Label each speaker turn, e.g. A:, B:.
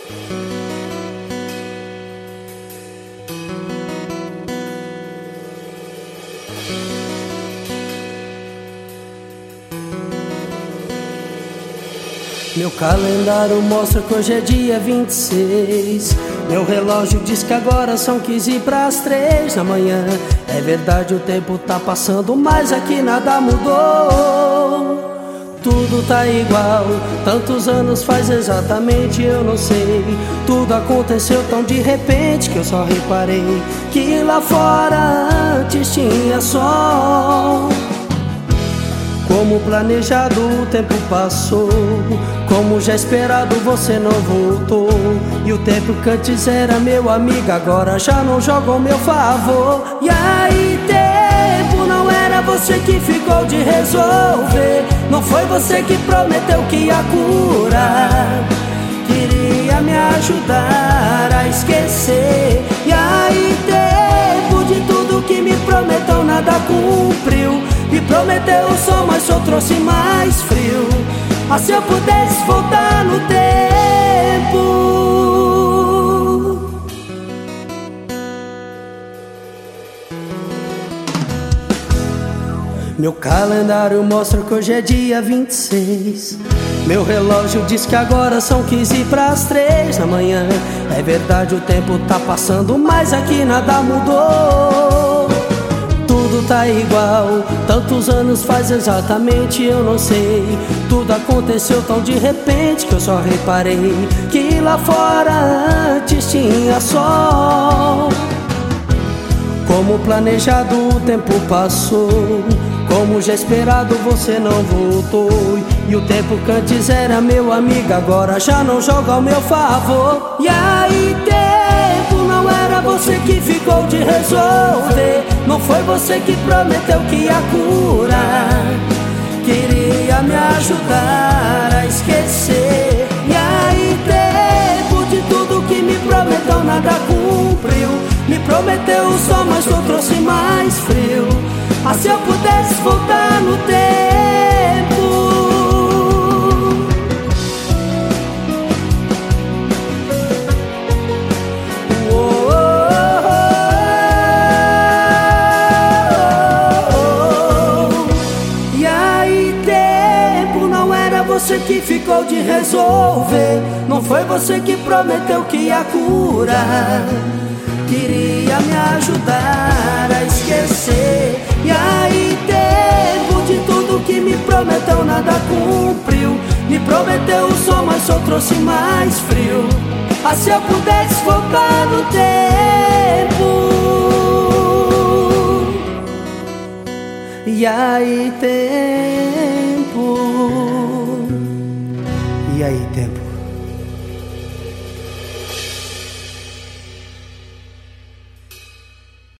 A: Meu calendário mostra que hoje é dia 26. Meu relógio diz que agora são 15 para as 3 da manhã. É verdade, o tempo tá passando, mas aqui nada mudou. Tudo tá igual, tantos anos faz exatamente, eu não sei. Tudo aconteceu tão de repente que eu só reparei que lá fora antes tinha sol. Como planejado o tempo passou, como já esperado você não voltou. E o tempo que antes era meu amigo agora já não joga ao meu favor. E aí tempo, não era você que ficou de resolver, não foi você que prometeu que ia curar, queria me ajudar a esquecer. E aí tempo, de tudo que me prometeu nada cumpriu. Me prometeu o sol, mas só trouxe mais frio. Ah, se eu pudesse voltar no tempo. Meu calendário mostra que hoje é dia 26. Meu relógio diz que agora são 15 para as 3 da manhã. É verdade, o tempo tá passando, mas aqui nada mudou. Tudo tá igual, tantos anos faz exatamente, eu não sei. Tudo aconteceu tão de repente que eu só reparei que lá fora antes tinha sol. Como planejado o tempo passou, como já esperado você não voltou. E o tempo que antes era meu amigo agora já não joga ao meu favor. E aí tempo, não era você que ficou de resolver, não foi você que prometeu que ia curar, queria me ajudar a esquecer. E aí tempo, de tudo que me prometeu nada cumpriu. Me prometeu o sol, mas só trouxe mais frio. Ah, se eu pudesse voltar no tempo. E aí tempo, não era você que ficou de resolver, não foi você que prometeu que ia curar, queria me ajudar a esquecer. E aí tempo, de tudo que me prometeu nada cumpriu. Me prometeu o sol, mas só trouxe mais frio. Ah, se eu pudesse voltar no tempo. E aí tempo. E aí tempo.